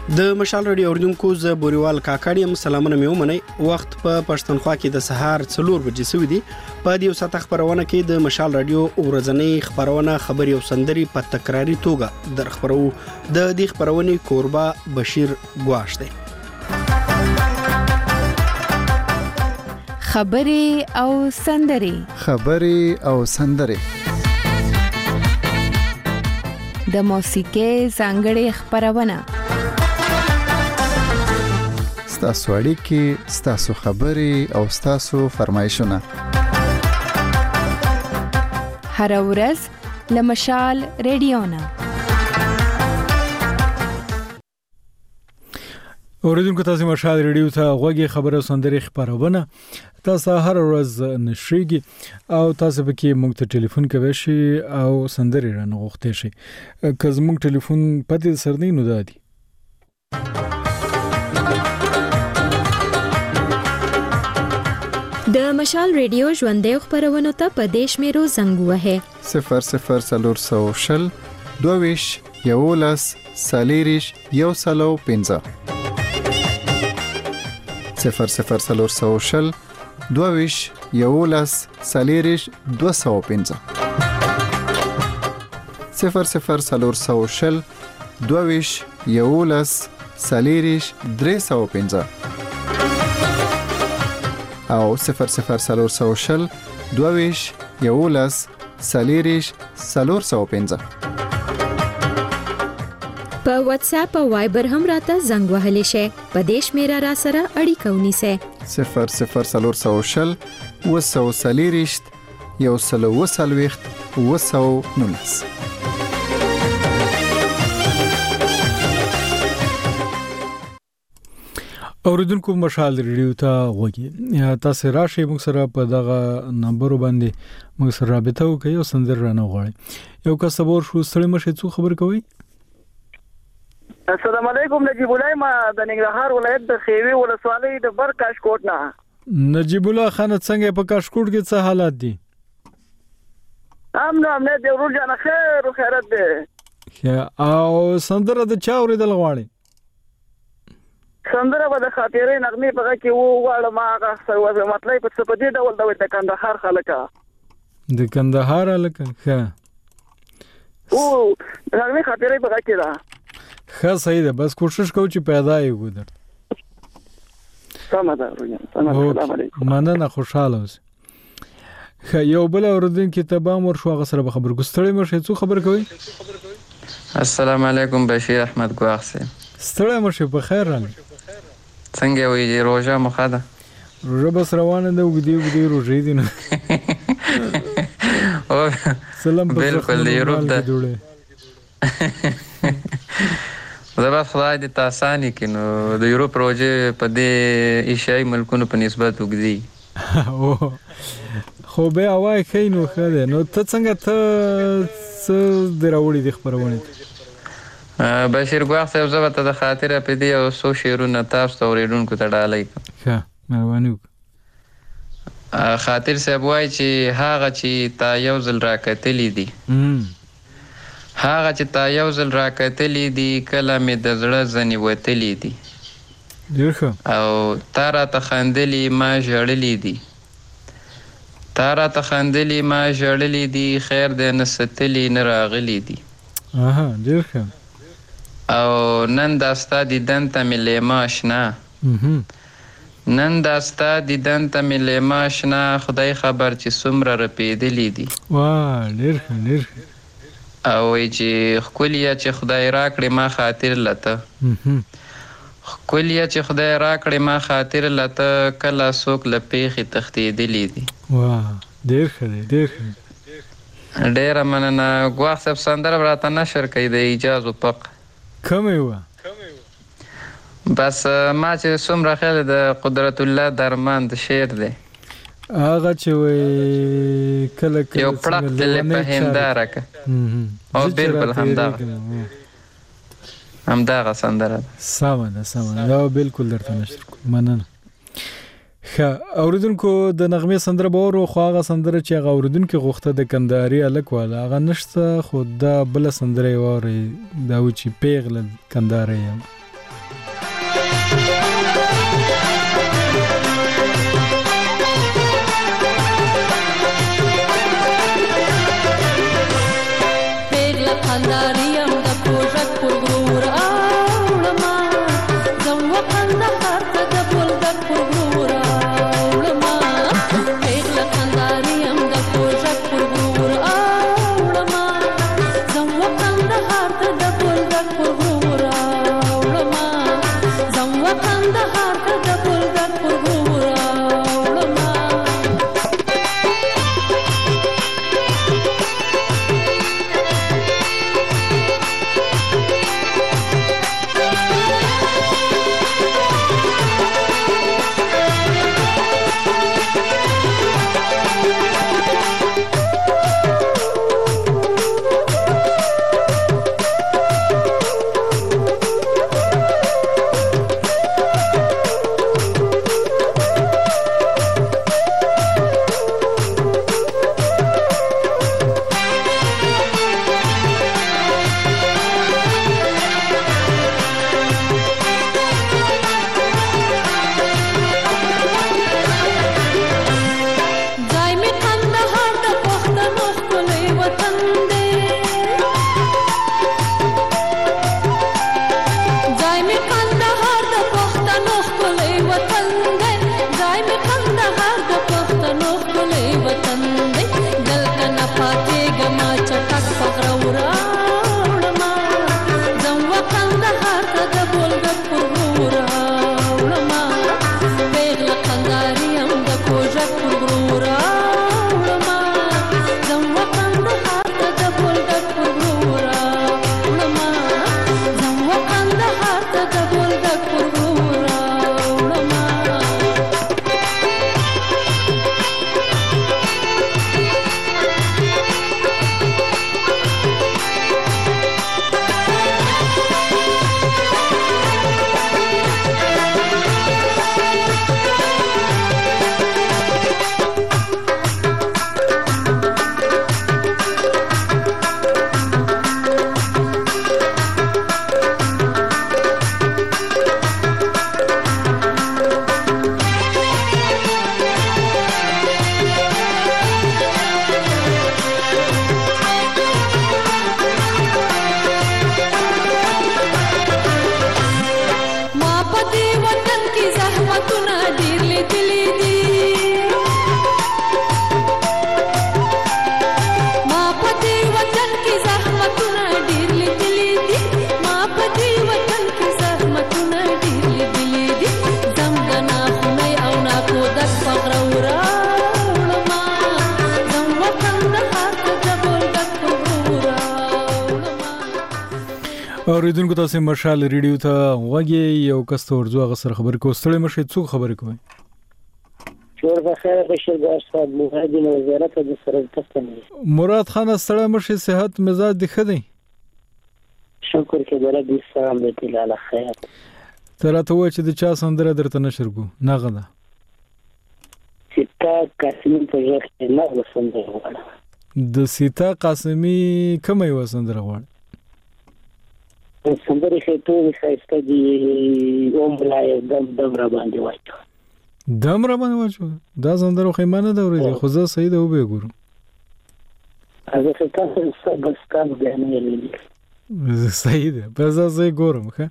د مشال رادیو اوریدونکو ز بوريوال کاکړیم سلامونه مې ومنئ. وخت په پښتونخوا کې د سهار 4 بجې سوي دي. په دې ساعت خبرونه کې د مشال رادیو ورځنی خبرونه خبري او سندري په تکراری توګه در خبرو. د دې خبرونې کوربه بشیر ګواش دی. خبري او سندري د موسیقۍ ځانګړې خبرونه ستاسو اړیکې، ستاسو خبرې او ستاسو فرمایشونه هر ورځ له مشال رادیو نه. اوریدونکو تاسو مشال رادیو ته غوږی خبره او سندري خبرونه تاسو هر ورځ نشریږي او تاسو به کې موږ ته ټلیفون کوي شي او سندري رانه غوښته شي. که زموږ ټلیفون پته سرنی نو دادي د مشال رادیو ژوندې خبرونه ته په دیش میرو زنګ وه 0040 22 یولس سالیریش یو سلو 15 0040 22 یولس سالیریش 215 0040 22 یولس سالیریش 315 او 0040 22 یولس سالیریش 315 په واتس اپ او وایبر هم راته زنګ وهلی شي. په دیش میرا را سره اړیکه ونیسه 0040 وسو سالیریش یو سلو وسلويخت وسو نونس. اوریدونکو مشال رادیو ته غوږی تاسو راشي موږ سره په دغه نمبر باندې موږ سره رابطه وکړئ او سندر رانه غواړي. یو کا صبر شو ستړي مشه څو خبر کوي. السلام علیکم. نجیب الله ما د ننګرهار ولایت د خیوي ولسوالۍ د برکاشکوټ نه. نجیب الله خان څنګه په کاشکوټ کې څه حالات دي؟ امنه د ورور جان خیر او خیرت ده. او سندره د چا اوریدل غواړي؟ سندره به د خاطرې نغمه په کې وو واړه ما هغه سوي مطلب په څه په دې ډول د کندهار خلک د کندهار الکه ښه او نغمه خاطرې په کې ده ښه صحیح ده. بس کوشش کوو چې پیدا یې ودر. سم ده روان. السلام علیکم. مننه خوشاله اوسئ. یو بل اوردونکو ته به مور شو غسر به خبر ګستړی مرشه څو خبر کوي. السلام علیکم بشیر احمد ګواخسه. ستړی مرشه په خیر راغلی. څنګه وی روزه مخاده روزه بس روانه ده وګدي روزه دي نه او سلام بالکل یورپ ده زبر خدای دې تاسانی کینو د یورپ روزه په دې ایشیای ملکونو په نسبت وګدي خو به اوای کینو خاله نو ته څنګه ته دراوړي د خبرونه بشیر ګواخ صاحب زه ته د خاطره په دې او سو شیرونه تاسو ته ورېدونکو ته ډالۍ ښه مهرباني خاطر صاحب وای چې هغه چې تا یو ځل راکتلی دي هغه چې تا یو ځل راکتلی دي کله مې د زړه ځنې وتلی دي او تا راته خندلي ما ژړلی دي ما ژړلی دي خیر دې نه ستلی نه راغلی دي ډېر ښه او نن داستا دیدن ته مې لیما آشنا خدای خبر چې څومره رپېدلی دي واه ډېر ښه او وایي چې ښکلیه چې خدای راکړې ما خاطر لته کله څوک له پیښې تښتېدلی دي. واه ډېر ښه ډېره مننه. ګواښ صاحب سندره به راته نشر کوي د ایجاز و پق کومې وه بس ما چې څومره خیال د قدرت الله درمان د شعر دی هغه چې وایي کله یو پړق دلې په هنداره که او بالکل همدغه سندره ده. سمه ده بالکل درته نشر کوم. مننه. اوریدونکو د نغمه سندره باور خو هغه سندره چې هغه اوریدونکو غوښته د کندهاري الک والا هغه نشته خو دا بل سندره واره دا و چې پیغله کندهاري اوریدونکو تاسو مشال ریډیو ته وګورئ یو کس ته ورځو هغه سره خبرې کوو ستړي مشه څوک خبرې کوي شور بخیر بشیر ګاستاد مهاجم وزارت د سره تاسو مراد خان ستړي مشه صحت مزاج دی خدي شکر کې درته سلام دې لاله خیر تراته و چې د چا سندره درته نشر کو نه غدا سیتا قاسمی په ځخ نه وسندره وړه د سیتا قاسمی کومه یو سندره وړه سندره کې ټول خاصه دي عمره دم را باندې وایي دم را باندې واچو دا سندره خو ایمانه دا ورې خو زه صحیح ده وبې ګورم هغه څه تاسو بس کار دی نه لري صحیح ده بس زه ګورم ښه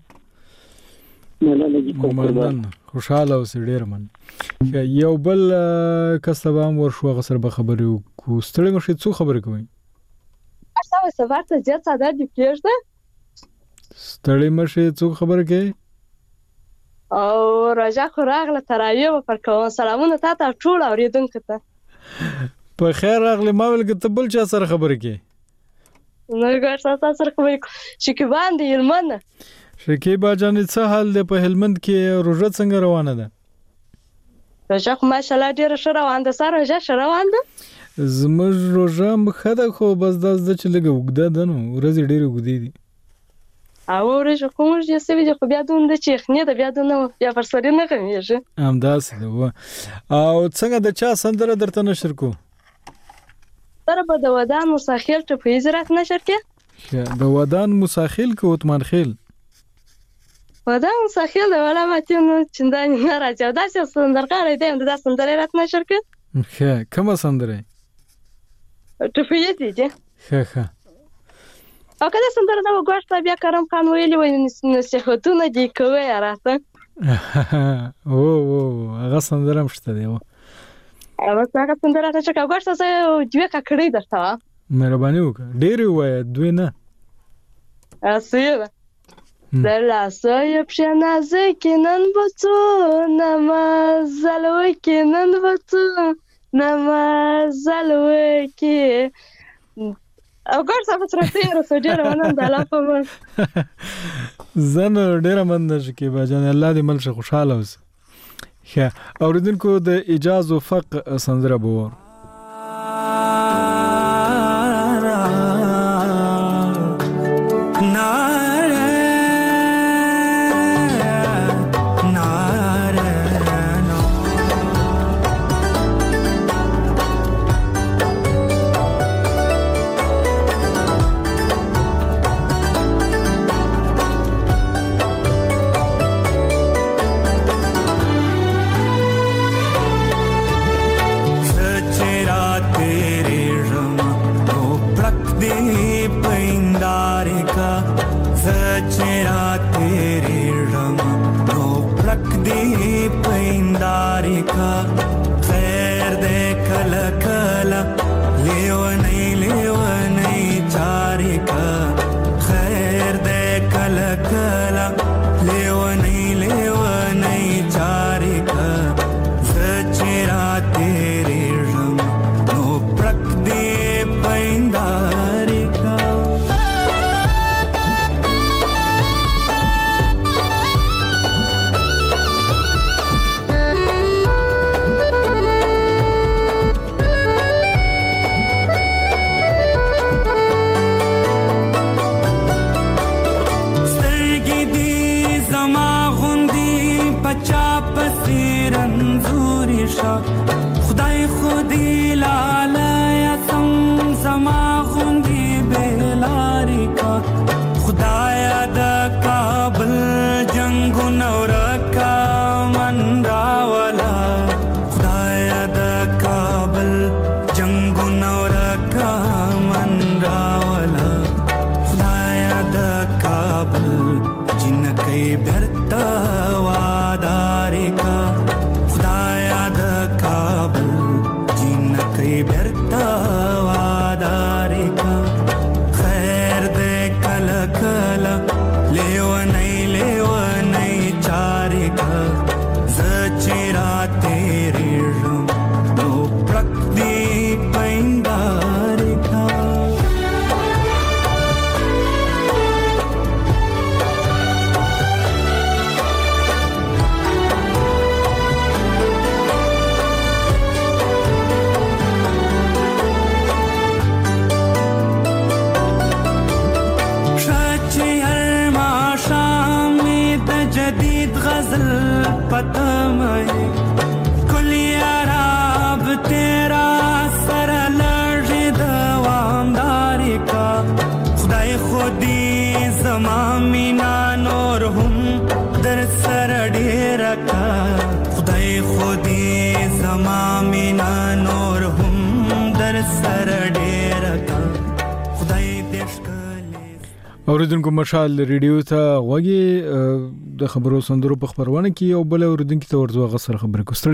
مننه خوشاله اوسې ډېر من یو بل کسبه هم ورشو هغه سره به خبرې وکړو ستړي مشه څو خبرې کوي تاسو سفر ته زیات ساده دی کېږده ستړي مشه څو خبرې کوي او راجا خو راغله تراویح په کوم سلامونه تاسو ټول اوریدونکو ته په خیر راغله ما ولګ ته بل چا سره خبرې کوي نو ګر تاسو سره خبرې چې کې باندې علمنه شکیبا جان څه حال دی په هلمند کې روزه څنګه روانه ده روزه خو ماشاءالله ډیره ښه روانه ده سره روزه ښه روانه ده زموږ روزه مخده خو بس د چې لګه وګده ده نو ورځې ډیره وګدې دي او ورځ کوم چې سوي خو بیا دوم د چیخنه ده بیا دونه بیا پر سره نه کومېږي همداسې ده او څنګه د چا سندره درته نشر کو سره په د ودان مساخیل ته په زراعت نشر کې د ودان مساخیل کو عثمان خیل ودان مساخیل د ولا ماته نو چندان نه راځي دا څه سندرغاړي دی د سندره رات نشر کې ښه کومه سندره ته په یتي دي ښه او کله سندره دا وګورته بیا کرم خان ویلی وای نصیحتونه دی کوي راته او هغه سندره مشته دی هغه سندره چې وګورته زه دوه ککړې درته مهرباني وکړه ډېر وای دوی نه اسیه دلا سوی پشنازه کینن بچو نمازلوی کینن بچو نمازلوی کی او ګر څه په ترته رسو ډیر مننه د الله په من زن ډیر مننه چې باجان الله دې مل خوشاله اوس ښه اوریدونکو د اجاز او فق سندره بور पतमय कुलिया राब तेरा सर लड़ दवामदारी का खुदाई खुदी जमामिना नूर हम दर सर डेरा का खुदाई खुदी जमामिना नूर हम दर सर डेरा का खुदाई देश اوریدونکو مشال ریډیو ته وګي د خبرو سندرو په خبرونه کې او بل اوریدونکو ته ورځو غسر خبرې کوستړي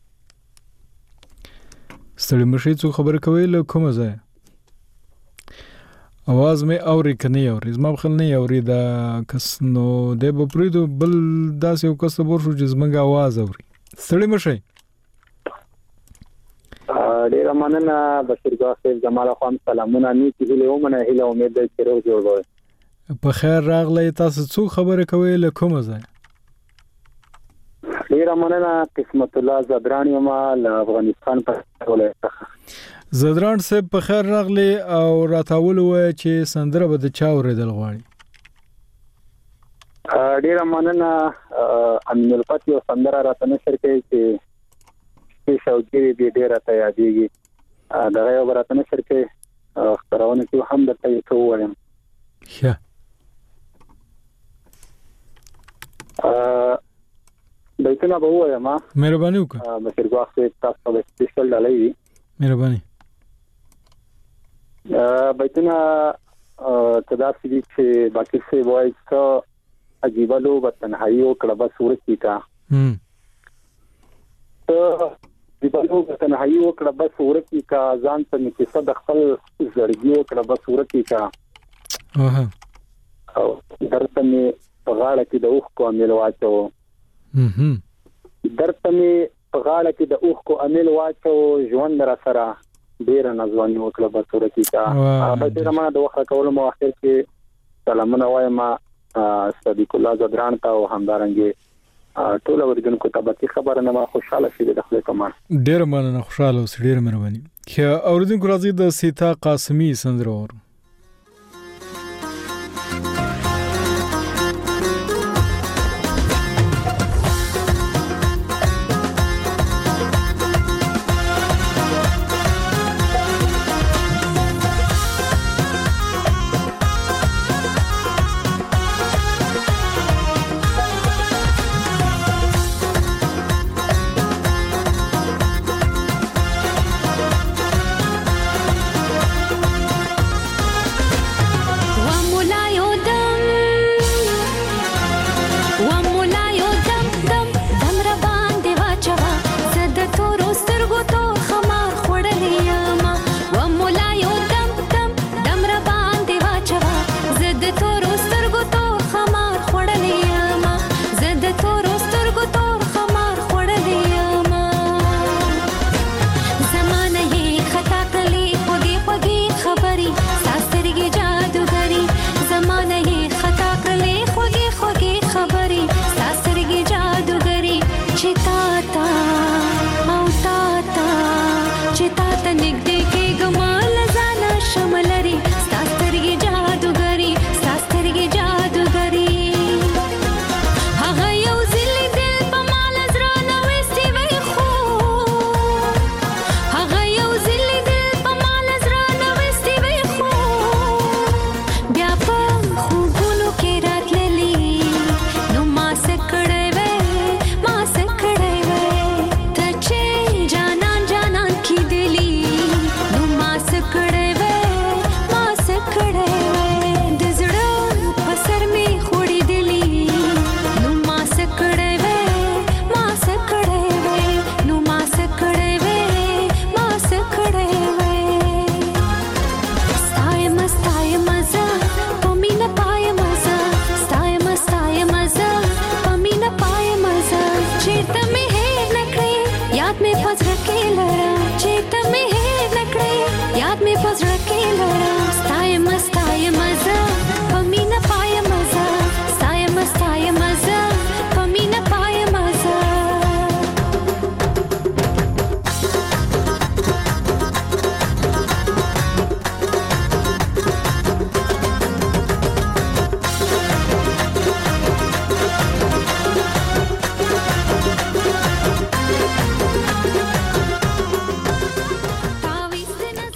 مشي څو خبر کوي له کومه ځای आवाज مې اوري کني اوري زما بخل نه اوري دا کس نو د بپریدو بل داس یو کس ور شو چې زمنګ आवाज اوري ستړي مشي ډیر مننه بشیر ګاصف جمال خان سلامونه نیکی هله ومنه هله امید ده چې روز جوړ په خیر راغلی تاسو څو خبره کوي له کومه ځای ډیر مننه قسمت الله زدران یم له افغانستان په ولایت زدران صاحب په خیر راغلی او راتاول وای چې سندره به د چا اوریدل غواړي ډیر مننه امین الفتح او سندره راته نشر کوي چې شوګری دې ډیر ته یادېږي دا یو راته نشر کوي خبرونه کې هم د تاسو وایم ښه بیتونه به وایم مهرباني وکړه بشیر ګاصف تاسو له سپیشل ډالۍ مهرباني بیتونه کدا سړي چې باقي څه وایي چې عجیب لو تنهایی او کړه بس ورکی کا دی بلو تنهایی او کړه بس ورکی کا ځان ته کې صد خپل زړګي او کړه بس ورکی کا او درته می غاړه کې د اوخ کو عمل واچو درته می غاړه کې د اوخ کو عمل واچو ژوند را سره ډیر نازوانی او کړه بس ورکی کا به تر ما د وخت کول مو اخر کې سلامونه وایم صدیق الله زدران ته او همدارنګي ټول اوریدونکو ته به خبره نه ما خوشاله شې د خپل کمال ډیر مننه خوشاله اوس ډیر مهرباني خو اوریدونکو راځي د سیتا قاسمی سندره ور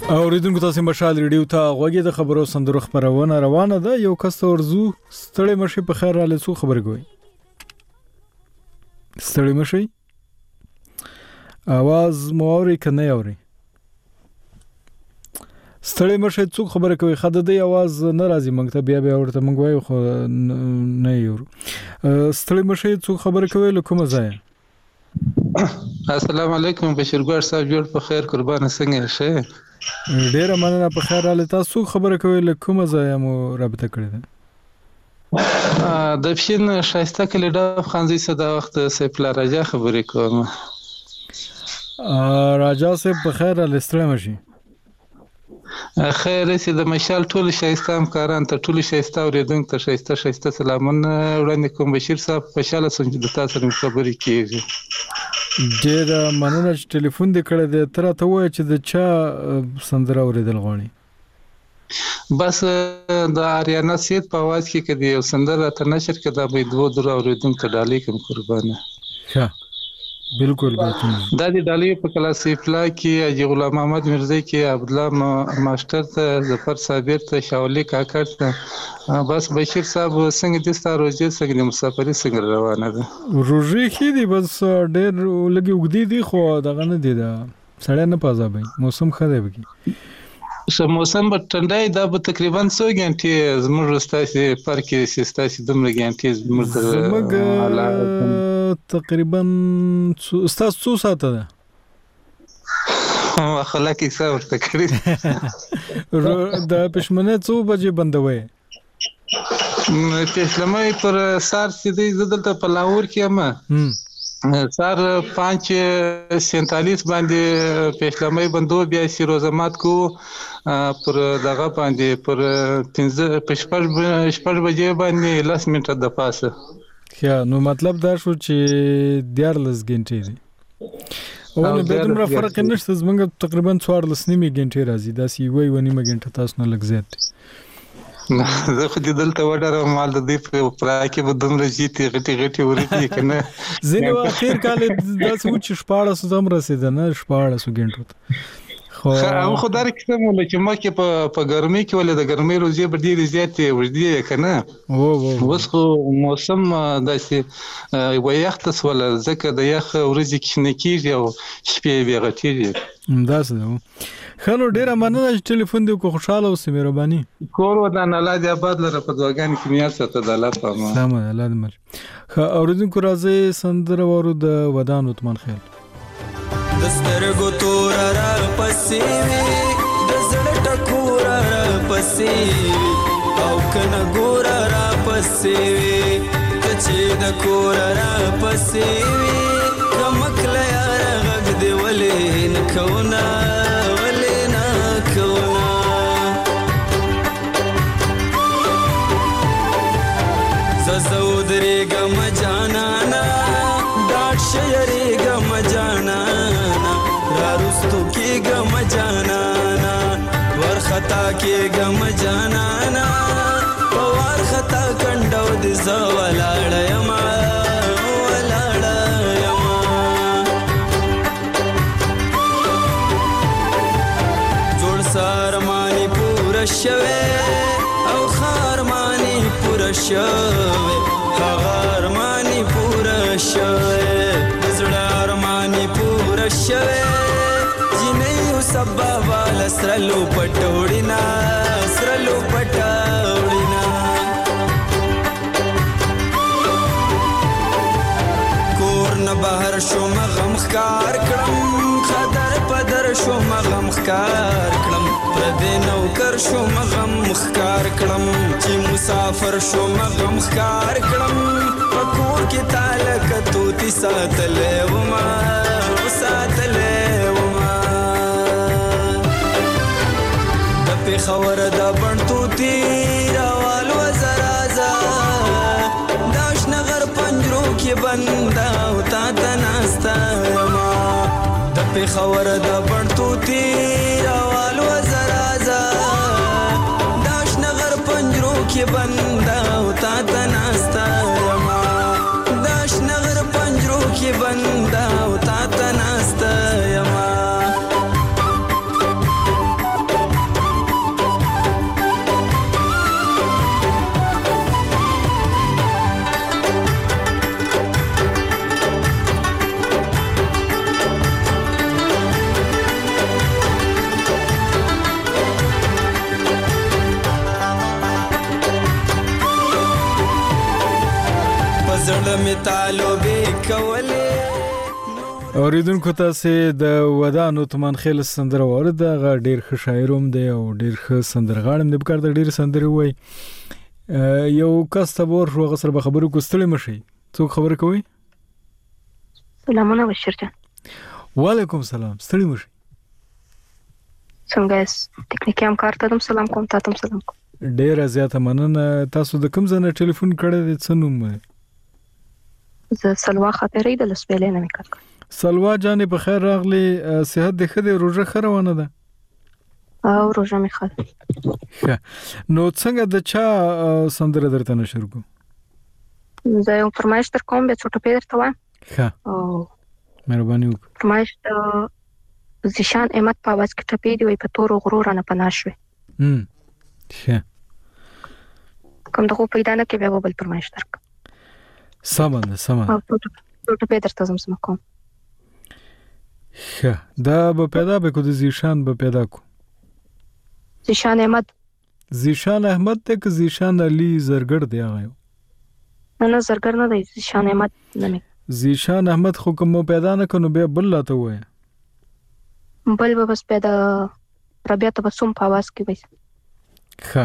اوریدونکو تاسو مشال ریډیو ته غوږی د خبرو سندرو خبرونه روانه ده. یو کس ورزو ستړی مشي په خیر را لڅو خبر کوي. ستړی مشي आवाज موري کنه اوري. ستړی مشي څوک خبر کوي خدای د आवाज ناراضي مونږ ته بیا ورته مونږ وایو خو نه یو. ستړی مشي څوک خبر کوي لکه مزه. السلام علیکم بشیرګور صاحب جوړ په خیر قربان څنګه شه؟ ډیره مننه په خیر حال تاسو خبره کوي له کومه ځای مو رابطه کړې ده؟ د فشین شایسته کلی د خانزي صدا وخت سیف الله راجا خبرې کوم. راجا صاحب په خیر حال ستړی مشي. خیر سي د مشال ټول شایسته همکاران ته ټول شایسته اوریدونکو ته شایسته سلامونه وړاندې کوم. بشیر صاحب خوشاله سم چې د تاسو سره خبرې کیږي. ډیر مننه چې ټلیفون دې کړی دی. تر ته وای چې د چا سندره اوریدل غواړي؟ بس د اریانا سید په आवाज کې کدی یو سندره تر نشر کې دا به دوه درو اوریدونکو ډالۍ کوم قربانه. ښه بالکل باتونه دا د ډالۍ په کلاس افلا کې اجي غلام محمد مرزي کې عبد الله ماستر ته ظفر صابر ته شاولي کاکړ ته بس بشیر صاحب څنګه د ستاروجه څنګه مسافري څنګه روانه ده؟ روزي کې دی بس ډېر لګي وګدي دي خو دغه نه دی دا سړی نه پازابې موسم خدای وکي موسم په ټنډای دا به تقریبا 100 غنټې زموږ ستاسو پر کې سیستاسي دومره غنټې زموږ تقریبا ستاسو څو ساعته ده؟ خلک یې څو ورته کړی د پښمنه څو بجې بندوي؟ پښلمای پر سار سیدی زدلته په لاهور کې ما سار 5:47 باندې پښلمای بندو بیا سیروزمات کو پر دغه باندې پر 15 بجې باندې 10 منټه د پاسه. نو مطلب دا شو چې 14 غنټې دي. او نه به دومره فرق نشته زمونږ تقریبا 14 نیمه غنټې راځي دا سی وای ونیمه غنټه تاسو نه لګ زیات. زه خو دې دلته وډره مال د دې په پراکه به دومره جیتي غټي ورته کنه. زنه اخر کال دا څه چې 14 زم رسیدل نه 14 غنټو. خو هغه خدای کسم ول چې ما کې په ګرمي کې ول د ګرمي روزي به ډیر زیات وړدي کنه. اوس خو موسم داسې ويخت سول زکه د یخ ورځي کې نه کیږي او شپې به غټيږي. داسې ده. خلو ډیره مننه چې ټلیفون دی کو خوشاله اوسې مهرباني. کور ودان الله دې آباد لره په دواګان کې میا سره د الله په امان. سلام الله دې مر. خو اوریدونکو راځي سندره ورو د ودان عثمان خیل. دسترګو تور را پسې وي د زړه ټکور را پسې وي او کنه ګور را پسې وي چې د کور را پسې وي کمکل یار غږ دی ولې نه کونا ولې نه کونا زودري ګم جانانا ډاټ شيري ګم جانانا راستو کې ګم جانانا ورخطا کې ګم جانانا پوار خطا کنډو د زولاړ یما ولاړ یما جوړ سارمانی پور شوه او خارمانی پور شوه خارمانی پور شوه زړه ارمانی پور شوه سبا والا سرلو پټوړینا سرلو پټوړینا کور نه بهر شو مغم خکار کړم خدر پدر شو مغم خکار کړم پر دې نوکر شو مغم خکار کړم چې مسافر شو مغم خکار کړم پکور کې تعلق توتی ساتلې وما ساتلې وما خور دا بنتو تیروال وزرازا داش نغر پنجرو کی بندا ہوتا تناستا ما دپی خور دا بنتو تیروال وزرازا داش نغر پنجرو کی بندا ہوتا تناستا ما داش نغر پنجرو کی بندا ہوتا تناستا ما می تعلبې کولې. اوریدونکو تاسو د ودانو تمن خیل سندره ورده غ ډیر ښه شاعر هم دی او ډیر ښه سندرغاړم دی بکار د ډیر سندره وای. یو کس ته ور غسر به خبرو کوستلې مشي څوک خبر کوي؟ سلامونه بشیر جان. وعلیکم سلام. ستړي مشي څنګه یاست؟ ټیکنیکي همکار ته هم سلام کوم. تاسو هم سلام کوم. ډیر زیاته مننه. تاسو د کوم ځای نه ټلیفون کړی دی؟ څه نوم دی؟ زه سلوا خاطرې د لسبېلې نه میکړ. سلوا جانې په خیر راغلی. صحت دې ښه دی؟ روژه ښه روانه ده؟ او روژه مې ښه. نو څنګه د چا سندره درته نشر کو؟ زه یو فرمایش در کوم بیا څو ټپې درته وایم. ښه مهرباني وکړه. فرمایش د زیشان احمد په اواز کې ټپې دی وای په تور غرور نه پناه شوې. ښه کوم دغه پیدا نه کې بیا بل فرمایش درک. سمه او څو ټپې درته زم کوم. ښه دا به پیدا به کو د زیشان به پیدا کو. زیشان احمد ته که زیشان علي زرګر دی هغه؟ نه زرګر نه دی، زیشان احمد نه. زیشان احمد خو کوم پیدا نه کنو بیا بل لاته وای. بل به بس پیدا ربيع ته بسوم په आवाज کې وای. ښه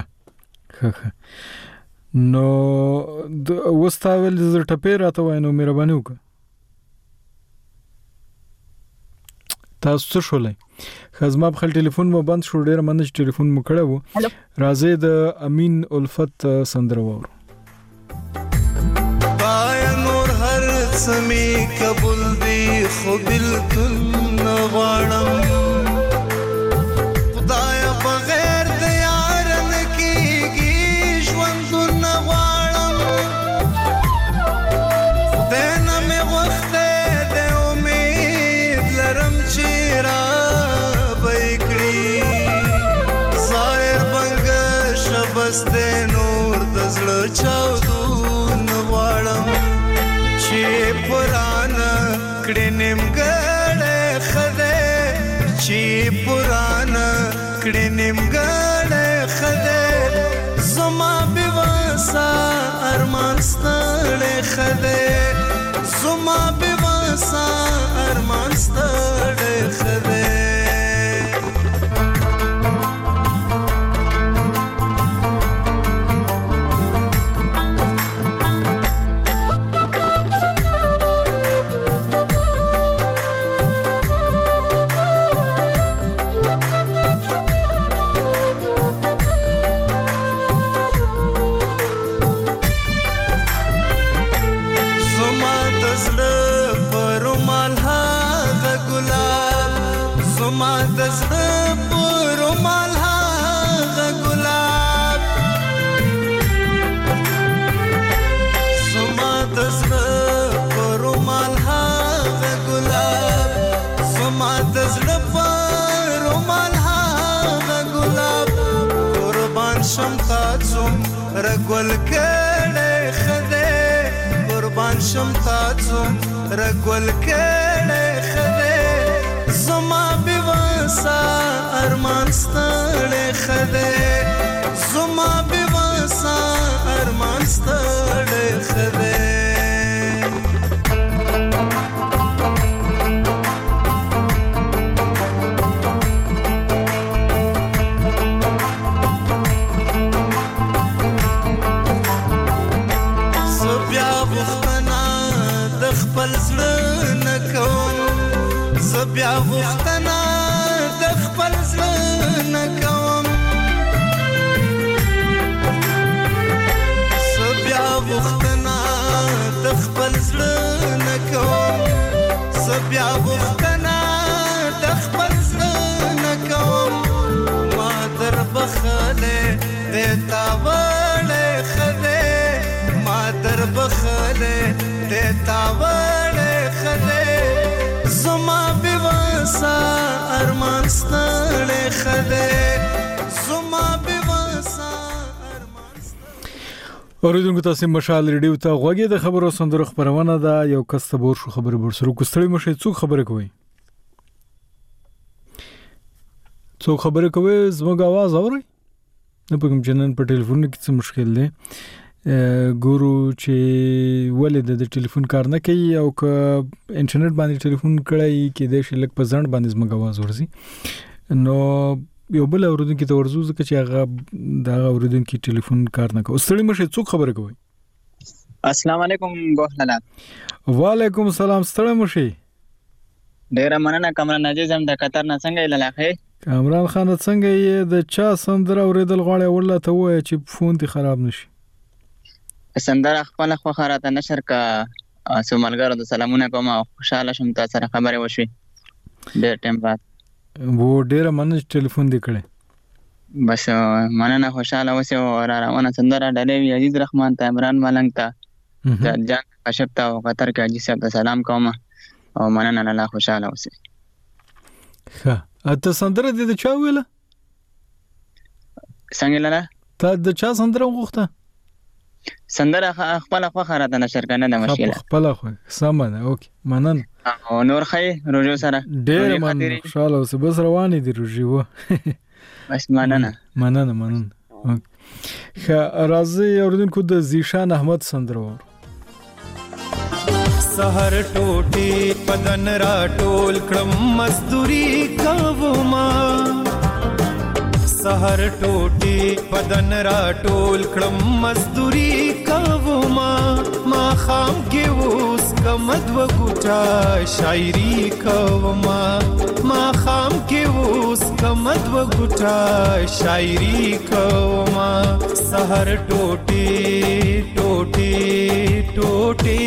نو وستاول زر ټپې راته وای نو مهرباني وکړه. تاسو څه شولای؟ خزما په خپل ټلیفون مو بند شو. ډیر مننه چې ټلیفون مو کړو. راځي د امین الفت سندره وور. پای نور هر سمي قبول دی خو بالکل نه غواړم. خدای بغیر د یار نه کیږي ژوند نه غواړم. خدای نه مې وخته د امید لرم چې را بېکړي. ظاهر بنګ شبست نور د زړه چاودون غواړم چې پرانا کړي نیمګړې خدای چې پرانا کړي نیمګړې خدای زما بېواسه ارمان ستړې خدای زما بېواسه ارمان ستړې خدای. رګول کړه خدای قربان شم تاسو رګول کړه خدای زما بېواسه ارمان ستړې خدای زما بېواسه ارمان ستړې خدای. بیا غوښتنه د خپل زړه نه کوم بیا غوښتنه د خپل زړه نه کوم بیا غوښتنه د خپل زړه نه کوم ما در بخله د تاوړې خدای ما در بخله د تاوړې خدای زما بېواسه ارمان ستړې خدای زما بېواسه ارمان ستړې. اوریدونکو تاسو مشال ریډیو ته غوږی د خبرو سندرو خبرونه ده. یو کس ته بور شو خبره برسرو کوستړی مشه څوک خبره کوي زموږ आवाज اوري نه پکم جنن په ټلیفون کې څه مشکل دی. ګورو چې ولې د ټلیفون کار نه کوي او که انټرنیټ باندې ټلیفون کړی کې د شلک په ځند باندې زموږ आवाज ورزي نو یو بل اوریدونکو ته ورزو ځکه چې هغه د اوریدونکو ټلیفون کار نه کوي. ستړي مشه څوک خبره کوي؟ السلام علیکم ګوهلالا. وعلیکم السلام. ستړي مشه. ډیر مننه. کامران عزیز هم د قطر نه څنګه لاله؟ کامران خان څنګه یې د چا سندره اوریدل غواړي ورله ته وایي چې فون تی خراب نشي؟ سندره خپل خو خراته نشر کا سومالګر د سلامونه کوم او خوشاله شم تاسو سره خبرې وشوي ډېر ټیم بعد. وو ډېر مننه ټلیفون دی کړی. بس مننه خوشاله اوسه او روانه سندره ډلې عزیز رحمان ته عمران ملنګ ته جان کشپ ته او قطر کې عزیز صاحب ته سلام کوم او مننه الله خوشاله اوسه. ښه اته سندره دې د چا ویله؟ څنګه لاله؟ ته د چا سندره وغوښته؟ سندره خپل خو خراته نشر کنه د مشکله. خپل خو سمه ده. اوکې مننه. او نور خی روجو سره ډېر مننه. خوشاله اوسه. بس روانې دي روجي و. بس مننه. مننه. ښه راځي اوریدونکو د زیشان احمد سندره ور. سحر ټوټي بدن را ټول کړم مزدوري کوما سحر ټوټي بدن را ټول کړم مزدوري کوما ما خام کې اوس کمد و ګټا شاعري کوما ما خام کې اوس کمد و ګټا شاعري کوما سحر ټوټي ټوټي ټوټي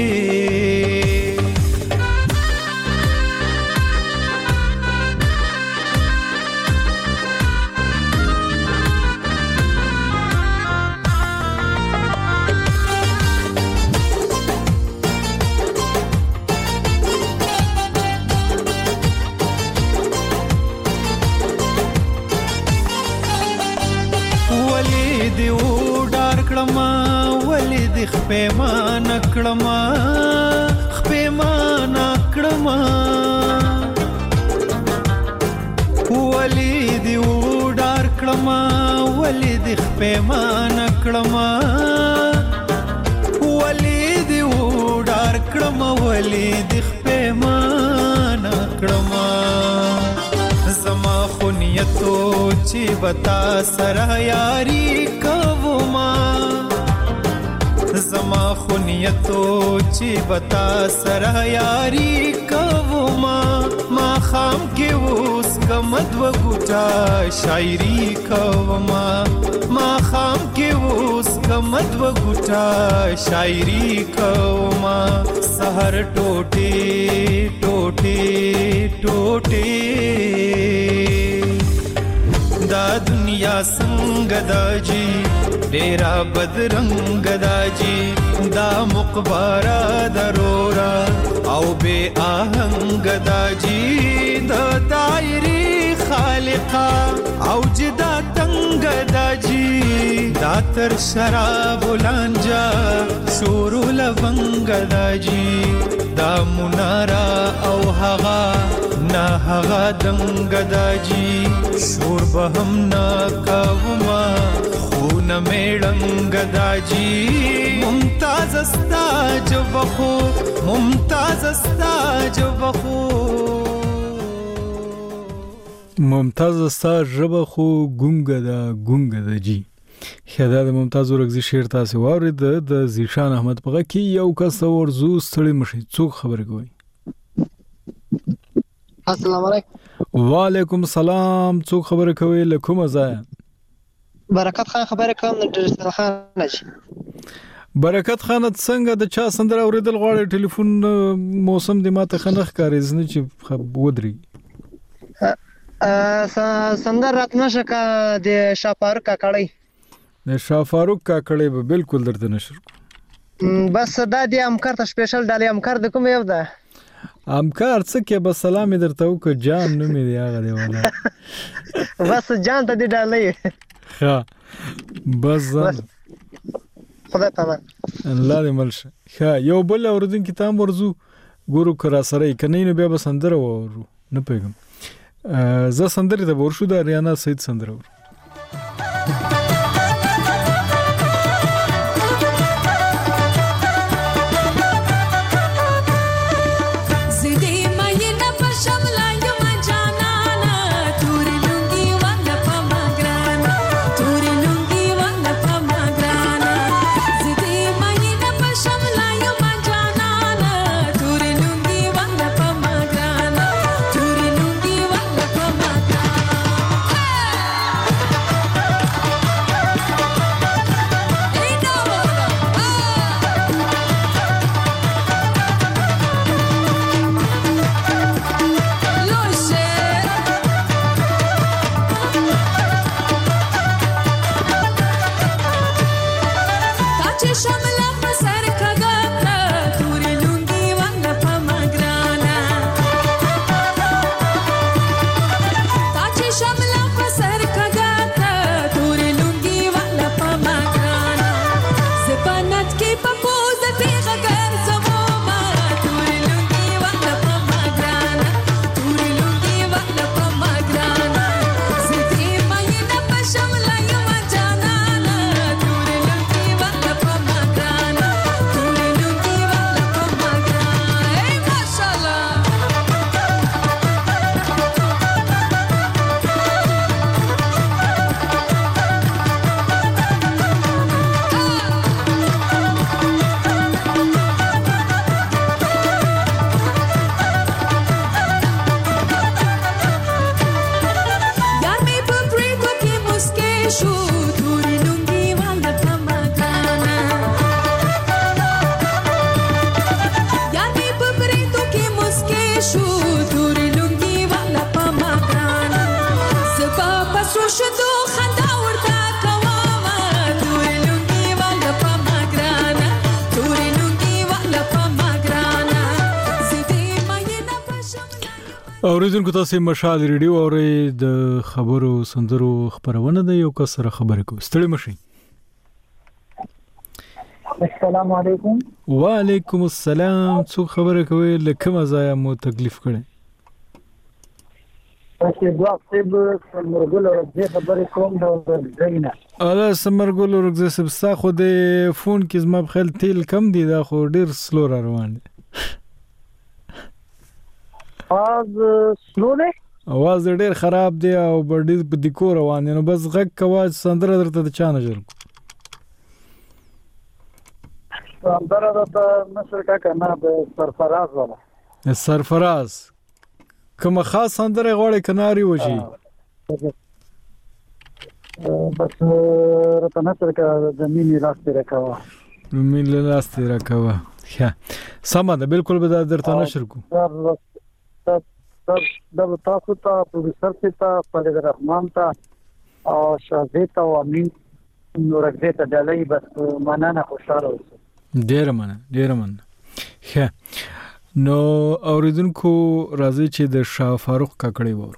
خپېمان کړما خپېمان کړما ولې دی وډار کړما ولې دی خپېمان کړما ولې دی وډار کړما ولې دی خپېمان کړما زما خونیتو چې بتا سره یاري کوما زما خونیتو چې بتا سره یاري کوما ما خام کې اوس کمد و ګټا شاعري کوما ما خام کې اوس کمد و ګټا شاعري کوما سحر ټوټي ټوټي ټوټي دا دنیا څنګه دا جی ډیرا بدرنګ دا جی دا مقبره درورا او بے آهنګ دا جی د دایری خالقا او جدا تنگ دا جی دا تر شراب لانجا شور لونګ دا جی دا منارا او هغا نا هغا دنګ دا جی شور بهم نا کوما خون میړنګ دا جی ممتاز استا جوخو ممتاز استا جوخو ممتاز استا جوخو ګونګ دا جی خدا د ممتاز ورغزي شعر تاسو واورید د زیشان احمد پغه کی یو کس ورزو ستړي مشي څوک خبر کوي؟ السلام علیکم. وعلیکم السلام. څوک خبر کوي له کومه ځای؟ برکت خان خبره کوم د ډرسل خان نشي. برکت خان څنګه د چا سندره اوریدل غواړي؟ ټلیفون موسم د ماته خنخ کاری زنه چې ودري سندره رات نشه کا د شافاروق کاکړی د شافاروق کاکړی به بالکل درته نشر بس دا د امکار ته سپیشل ډالې امکار د کوم یو ده امکار څه کې بس سلام درته وک جان نو مې دی هغه دی ولا بس جان ته دی ډالې ښه بس خدای پامان الله دې ملشه. ښه یو بل اوردون کې تام ورزو ګورو کرا سره کني نو بیا به سندره ورو نه پیګم ز سندره ته ورشو د ریانا سید سندره سو شدو خندا ورته کومه تورې لونګي والا په ما ګرانه تورې لونګي والا په ما ګرانه زدي مینه پښم. اوریدونکو تاسو مشال ریډیو اورئ د خبرو سندرو خبرونه ده یو کس سره خبرې کوي ستړي مشي. السلام علیکم. وعلیکم السلام. څو خبره کوي لکه مزایا مو تکلیف کړي چې دوه سیب سمرګل ورځې خبرې کوم د زینا اله سمرګل ورځې سبستا خو د فون کې زما په خل تیل کم دي دا خو ډیر سلو روان دي. اواز سلو دی اواز ډیر خراب دی او ډیر په دیکور روان دي نو بس غږ کواز سندره درته د چانه جوړ سندره د مصر کا کنه د سرفراز والا سرفراز کوم خاص سندره غوړې کناري وشي بس رته مصر کا د مینې لاستي راکوا مینې لاستي راکوا ښه سم ده بالکل به درته نشر کو د تاسو ته پروفیسور ته فرید رحمان ته او شاهزاده ته او امین نورګزه ته دلای بس مننه خوشاله اوسئ. ډیر مننه ښه نو اوریدونکو راځي چې د شاه فاروق کاکړي وره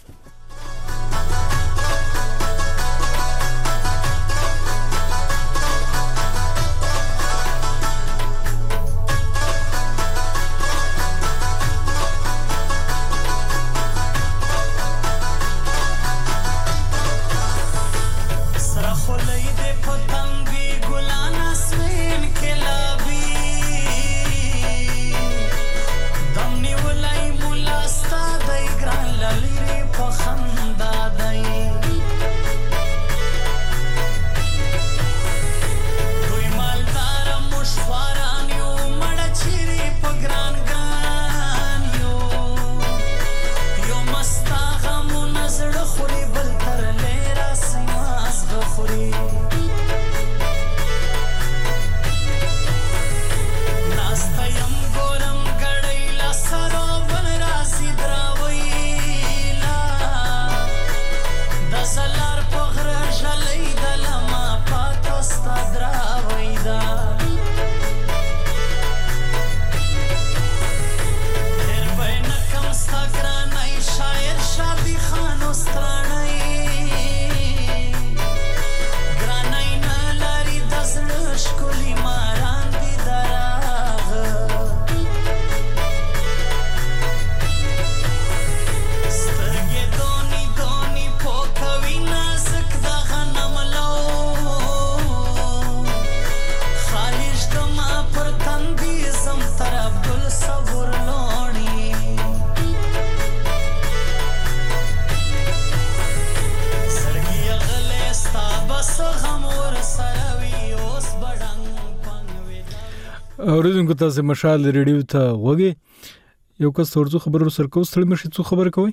اوریدونکو تاسو مشال ریډیو ته وګورئ یو کس ورته خبرو سره کوم ستړي مشي څو خبر کوي.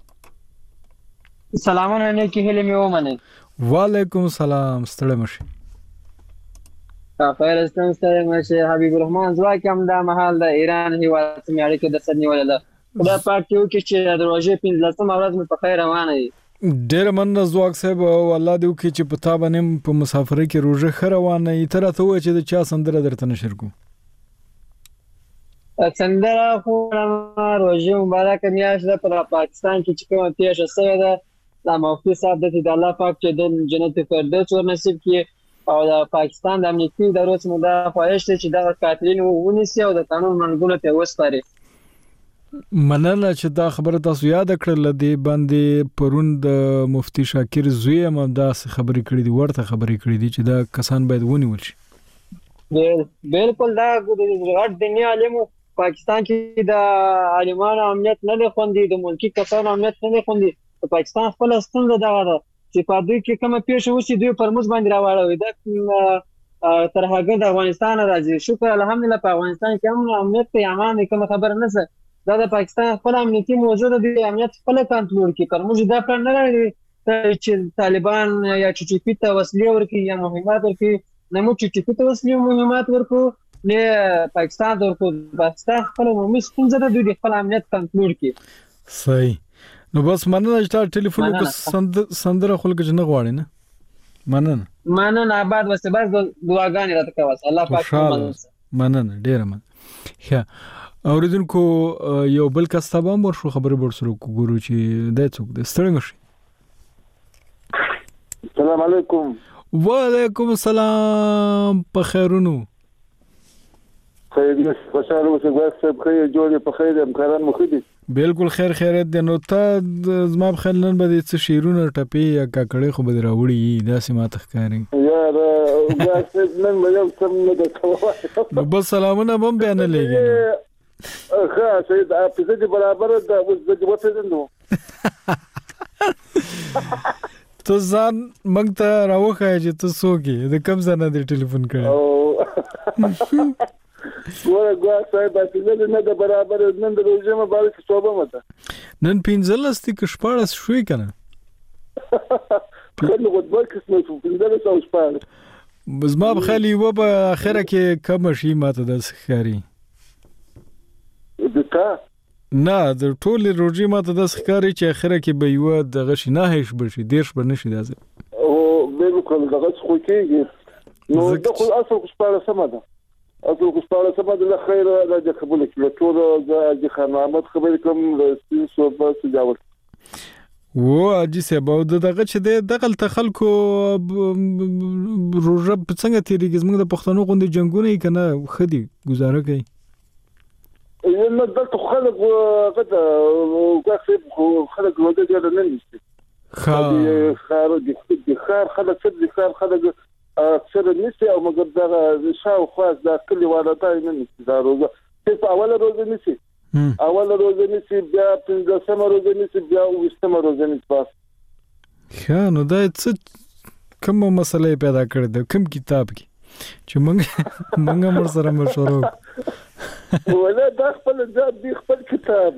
سلامونه نه کې هله مې ومنه. وعلیکم السلام ستړي مشي. خیر استم ستړي مشي حبیب الرحمن زوا کوم د محل د ایران هیواد سمې اړیکې د سنې ولله دا پارټیو کې چې د روزې 15 ورځ مې په خیر روانه دي. ډېر مننه زواک صاحب او الله دې وکړي چې په تا باندې په مسافرۍ کې روزه خروانه ای تر ته و چې د چا سندره درته نشر کو سندره خو روزه مبارک میاشت ده په پاکستان کې چې کوم پیښه شوه ده د مفتي صاحب د الله پاک چې د جنت فردوس ور نصیب کړي او د پاکستان د امنیتي ادارو څخه دا خواهش ده چې د قاتلین ونیسي او د قانون منګولو ته وسپاري. مننه چې دا خبره تاسو یاد کړل دی باندې پرون د مفتی شاکر زوی ممدا خبرې کړې دي ورته خبرې کړې دي چې دا کسان باید ونیول شي. بالکل دا غټ دنیا عالمو پاکستان کې د عالمانو امنیت نه خوندي د ملکی کسانو امنیت نه خوندي د پاکستان خپل ستونزه دا ده چې په دوی کې کومه پیښه وشي دوی پرموز باندې راوړوي دا تر هغه د افغانستان راځي. شکر الحمدلله په افغانستان کې هم امنیت ته امان کوم خبر نه ده دا د پاکستان خپل امنیتي موضوع د امنیت خپل کنټرول کې پرموز دا پر نه لري چې طالبان یا چچپی ته وسلې ورکړي یا مهمات ورکړي نه مو چچپی ته وسلې مهمات ورکړو نه پاکستان ورکړو پاکستان خپل مومي ستونزه د دوی خپل امنیت کنټرول کې. صحیح. نو بس مننه چې ټلیفون وکړ سندره خلک نه غواړي نه مننه آباد وسه بس دعاګانې راته کوي الله پاک مننه ډیر من ښه اوریدونکو یو بل کس ته هم ورشو خبرې ورسره وګورو چې د څوک د ستړي مشي السلام علیکم وعلیکم السلام په خیرونو خیر خوشاله اوسه ګوښه په خیر جوړې په خیر امکانات مو خدي بالکل خیرت دی نو ته زما په خیال نن به څه شیرونه ټپی یا کاکړې خو به راوړي داسې ما تخکاري یار ګوښه نن مې یو څه نه ده نو بس سلامونه هم بیان لګي ښه سید اپیزه دي برابر ده اوس د وته نو ته ځان موږ ته راوخای چې ته څوک د کوم ځای نه دی ټلیفون کړی ګوښه د اپیزه نه ده برابر نن د روزه مبارک صوبه مته نن 15 کې شپاړس شوي کنه خلک وګورئ قسمه 15 او شپاړس بس ما بخالي و په اخره کې کم شي ماته د سخاري دتا نه د ټول روزي ماته د سخاري چې اخره کې به یو د غشي نه هیڅ بشي دیرش بنشي دازه او بالکل دغه خو کېږي نو د خو اصل شپاړس سم ده اصل خو شپاړس سم ده خیر راځي قبول کړو ټول د خان محمد خبر کوم رسمي صوبه سجاوت و اجي سبا دغه چې دغه تخلکو روزه څنګه تیریږي زموږ د پښتنو غوندي جنگونه یې کنه خدي گزاره کوي نو دلته خلک غدا خلک وګړي نه نشي خار خلک اکثر نشي او مګر دا شاو خاص د کلی والدای نه نشي دا روزه په اوله روزه نشي بیا 15 روزه نشي بیا 20 روزه نشي بس ښه نو دا څه کوم مسله پیدا کړې ده کوم کتاب کې چې موږ مر سره مشورو ولا دا خپل کتاب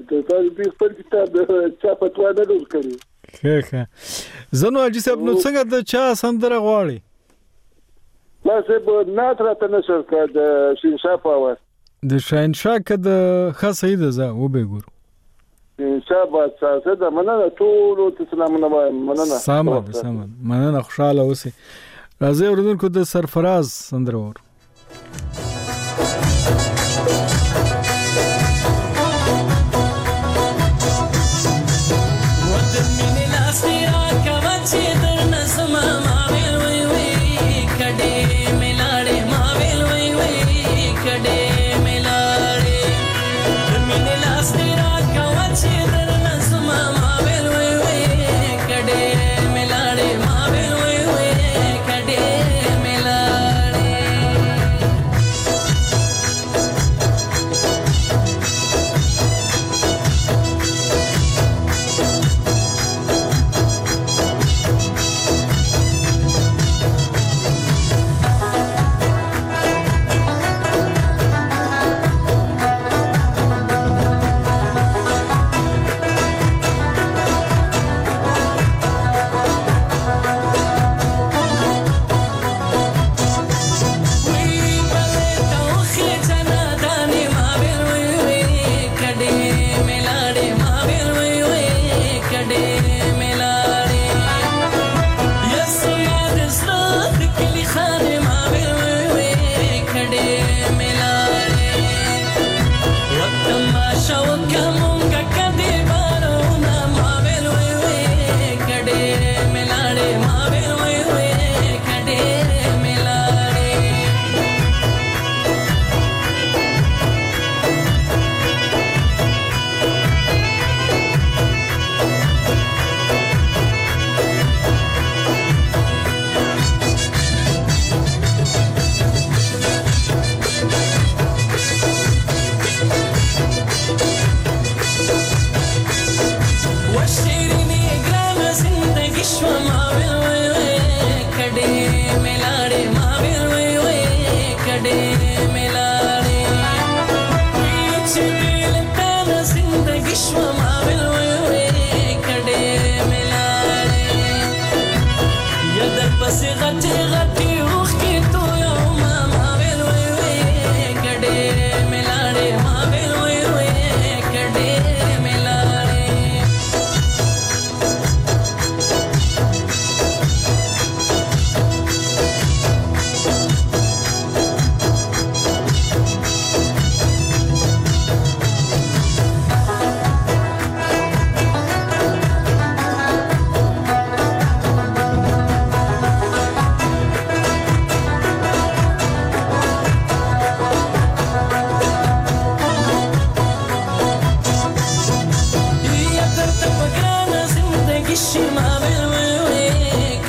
چا فتوا نه ورکړي ښه زنو اجي صاحب نو څنګه د چا سندره غواړي ما سه ناتره تنشر کړ د شینشاه په اواز د شاهنشاه کده خاصه ده زه و به ګورو شابه تاسو د مننه ټول تسلامونه مننه سامان مننه خوشاله اوسئ راځي اوردونکو د سرفراز سندره ور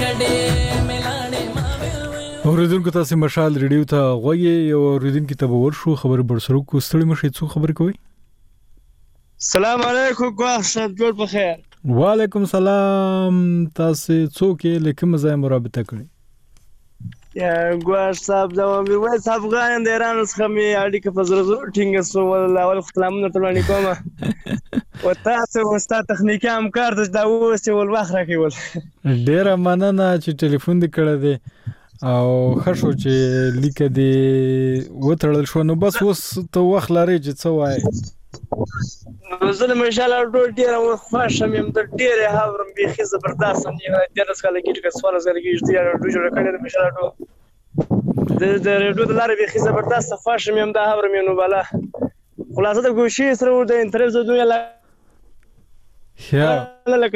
اوریدونکو تاسو مشال ریډیو ته غوږی او اوریدونکو ته ورشو خبر برسرو کو ستړي مشه څو خبر کوي. السلام علیکم ګواه صاحب جوړ په خیر. وعلیکم السلام. تاسو څوک لیکم ځای مرابطه کړی؟ یا ګواه صاحب دا وایي صاحب غان د ایران څخه می اړیکه په زړه ټینګ سو ول اول خپلمنه تلانی کومه و تاسو وستا تخنیکی همکار د اوس ول وخت راکول. ډیر مننه چې ټلیفون دې کړی دی او خشو چې لیک دې وتړل شو نو بس اوس ته وخت لري چې څه وایي. زه ان شاء الله ډیر خوشم يم د ډیر هاورم به زبردست نه درس کله کې سوال زرګی ډیر جوړ کړی ان شاء الله د ریډیو د لارې به زبردست خوشم يم د هاورم نو بالا خلاصه د ګوشي سره د انټرنیټ زدو لا یا لکه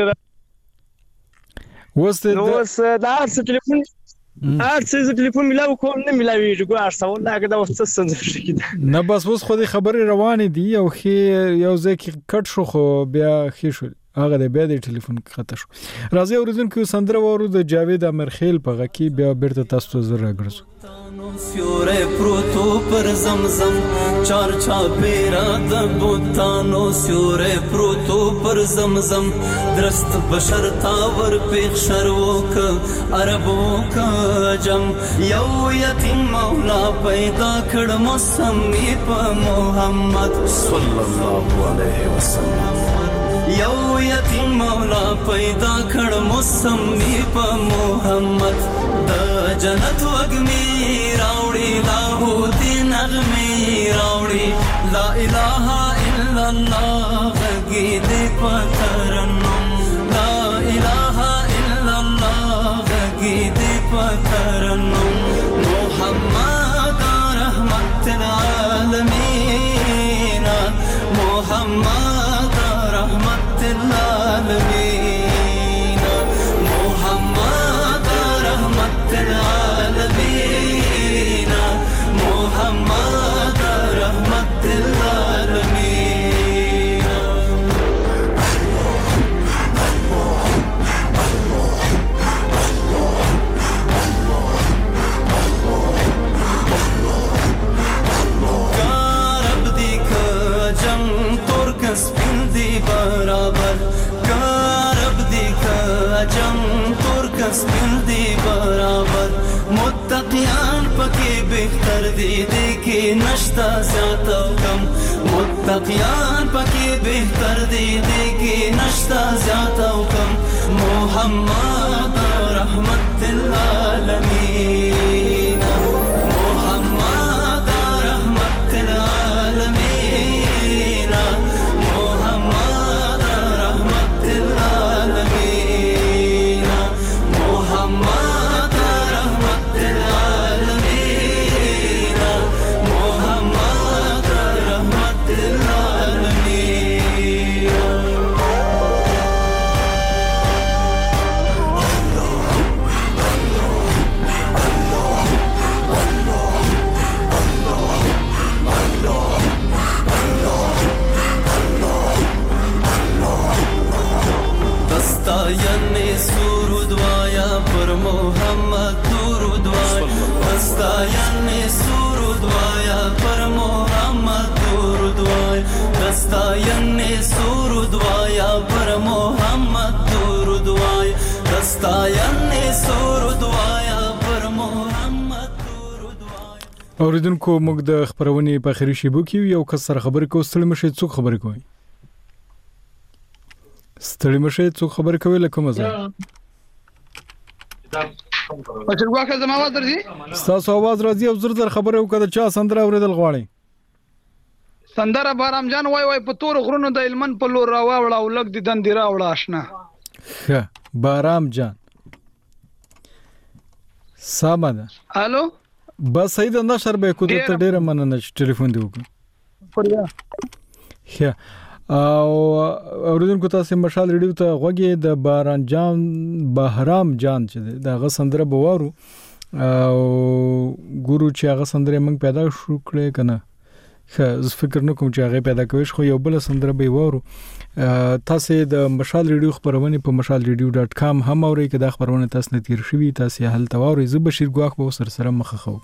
وس دا څه ټلیفون ټلیفون ملاو کوم نه ملاویږي ګواه صاحب لکه دا وسه څنګه کیده نه بس اوس خو دې خبرې روانې دي او خې یو ځکه کټ شو خو بیا خې شو هغه د بیا د ټلیفون خطا شو. راځي اوریدونکو سندره وورو د جاوید امرخیل په غکی بیا بیرته تاسو ته زر راګرځو. سیوره پروتو پر زمزم چار چاپیرا د بوتانو سیوره پروتو پر زمزم درست بشر تاور پیخ شروک عربو کا جم یو یتیم مولا پیدا کړ موسمی په محمد صلی الله علیه وسلم یو یتیم مولا پیدا کړ موسمی په محمد د جنت وګمی راوړي لاهوتی نغمې راوړي لا اله الا الله غږی دې پترنم لا اله الا الله غږی دې پترنم محمد رحمت العالمین محمد رحمت العالمین محمد رحمت العالمین محمد رحمت العالمین. کارب دیکھ جنگ ترکس پندی برابر کارب دیکھ جنگ ترکس پندی برابر متقیان پکې بهتر دي کې نشتا زیات او کم متقیان پکې بهتر دي کې نشتا زیات او کم محمد رحمت العالمین محمد رحمت العالمین محمد رحمت العالمین محمد رحمت العالمین محمد رحمت العالمین. دستایان سرود وایا پر محمد درود وایا دستایان سرود وایا پر محمد درود وایا دستایان سرود وایا پر محمد درود وایا دستایان سرود وایا پر محمد درود وایا. اوریدونکو موږ د خبرونې په اخري شیبو کې یو کسر خبر کو ستړي مشه څوک خبر کوي ستړي مشه څوک خبر کوي لکه مزه اچھا واخه زما आवाज درځي تاسو आवाज راځي او زر خبره وکړه چا سندره اوریدل غواړي سندره بارام جان وای په تور غرونو د علمن په لور راوړه او لګ دي دند راوړه آشنا ښه بارام جان سامده الو بس سید نشر به کو ته ډیره مننه چې ټلیفون دی وکړه ښه او اوریدونکو تاسو مشال ریډیو ته غوږی د باران جان بهرام جان چې دغه سندره بوارو او ګورو چې هغه سندره موږ پیدا شو کړې کنه زه فکر نه کوم چې هغه پیدا کوي خو یو بل سندره به وورو تاسو د مشال ریډیو خبرونه په mashalradio.com هم اورئ کې د خبرونه تاسو نه تیر شوي تاسو هل تواوري زه بشیر ګواخ به سره مخه خو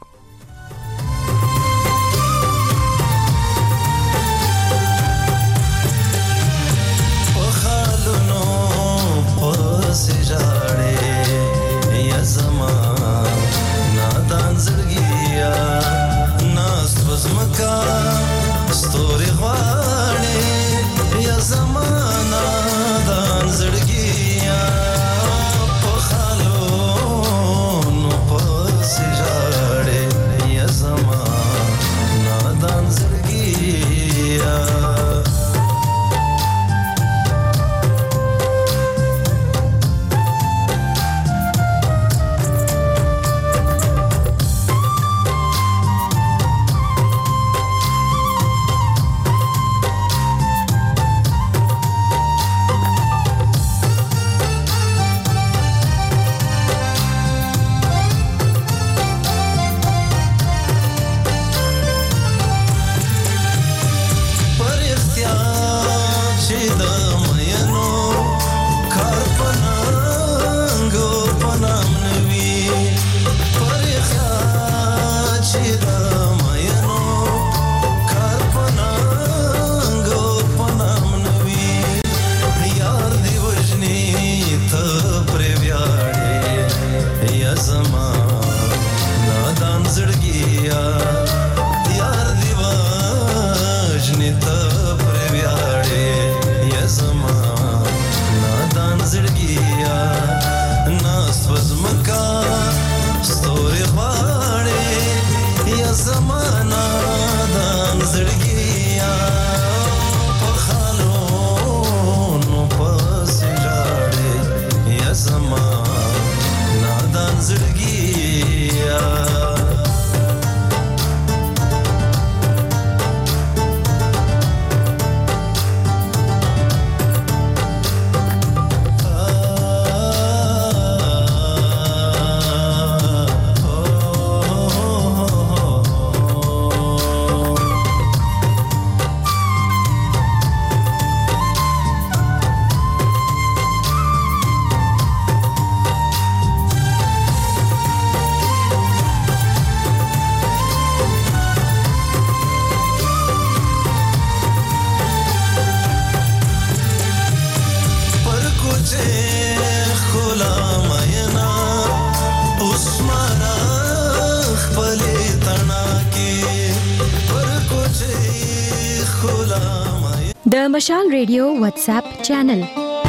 د مشال ریډیو واتس اپ چینل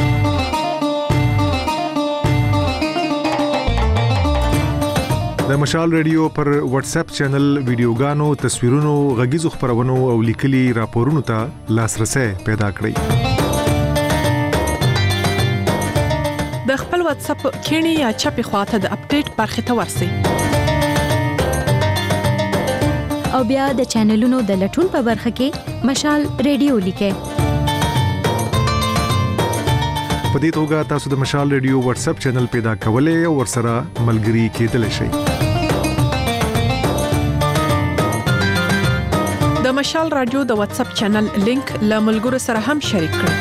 د مشال ریډیو پر واتس اپ چینل ویډیوګانو تصویرونو غږیزو خبرونو او لیکلي راپورونو ته لاسرسي پیدا کړئ د خپل واتس اپ کینی یا چپی خواته د اپډیټ برخه ته ورسئ او بیا د چینلونو د لټون په برخه کې مشال ریډیو لیکه په دې توګه تاسو د مشال ریډیو واتس اپ چینل پیدا کولای او ورسره ملګري کېدلی شئ د مشال رادیو د واتس اپ چینل لینک له ملګرو سره هم شریک کړئ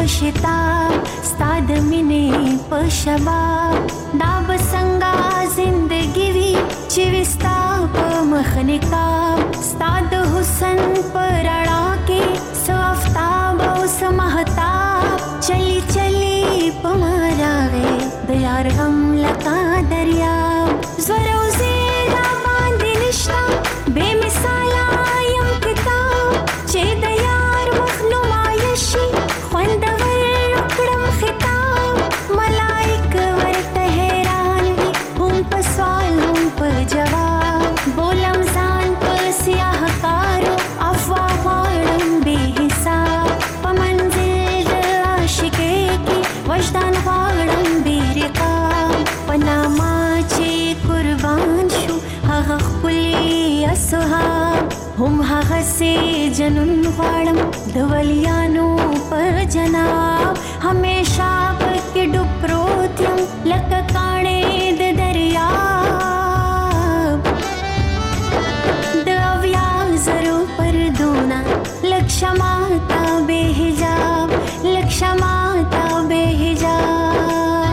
شتاب ستاد مینې په شباب دا بسنګا زندگی وی چې وستا په مخ نقاب ستاد حسن پر رڼا کې سو آفتاب او سمهتاب چلی چلی په مراغه د یار غم لکا دریاب زورو زیرا باندې نشتا بے مثالا یم کتاب چې د یار مخنمایشي خوندور کړم خطاب ملائک ورته حیران وي هم په سوال هم په جواب بولم ځان په سیاه کارو افوا غواړم بے حساب په منزل د عاشقۍ کې وجدان غواړم بے رقاب په نامه چې قربان شو هغه ښکلي اصحاب هم هغه سي جنون غواړم د ولیانو پر جناب همیشه پکې ډوب پروت یم لکه کاڼې د دریاب د اویازرو پردونه لږ شماته بې حجاب لږ شماته بې حجاب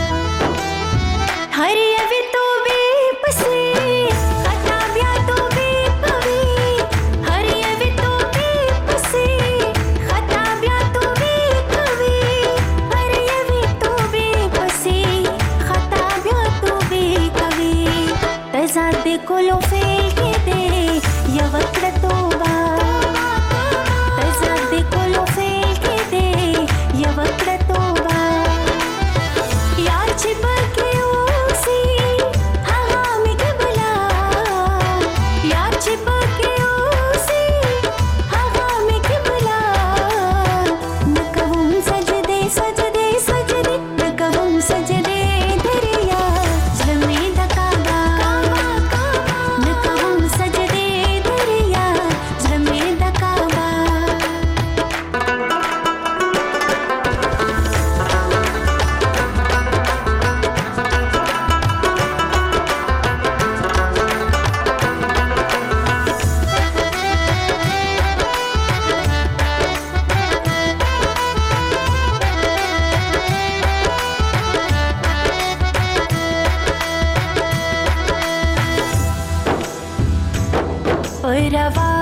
هر یوې توبې پسې خطا بیا توبې کوي هر یوې توبې پسې خطا بیا توبې کوي هر یوې توبې پسې خطا بیا توبې کوي تضاد د کولو فعل کې دی یو کړه توبه تضاد د کولو فعل کې دی یو کړه توبه یار چې پکې اوسي هغه مې قبله یار چې پکې اوسي هغه مې قبله نه کوم سجدې سجدې سجدې نه کوم سجدې دریا زړه مې د کعبه نه کوم سجدې دریا زړه مې د کعبه روا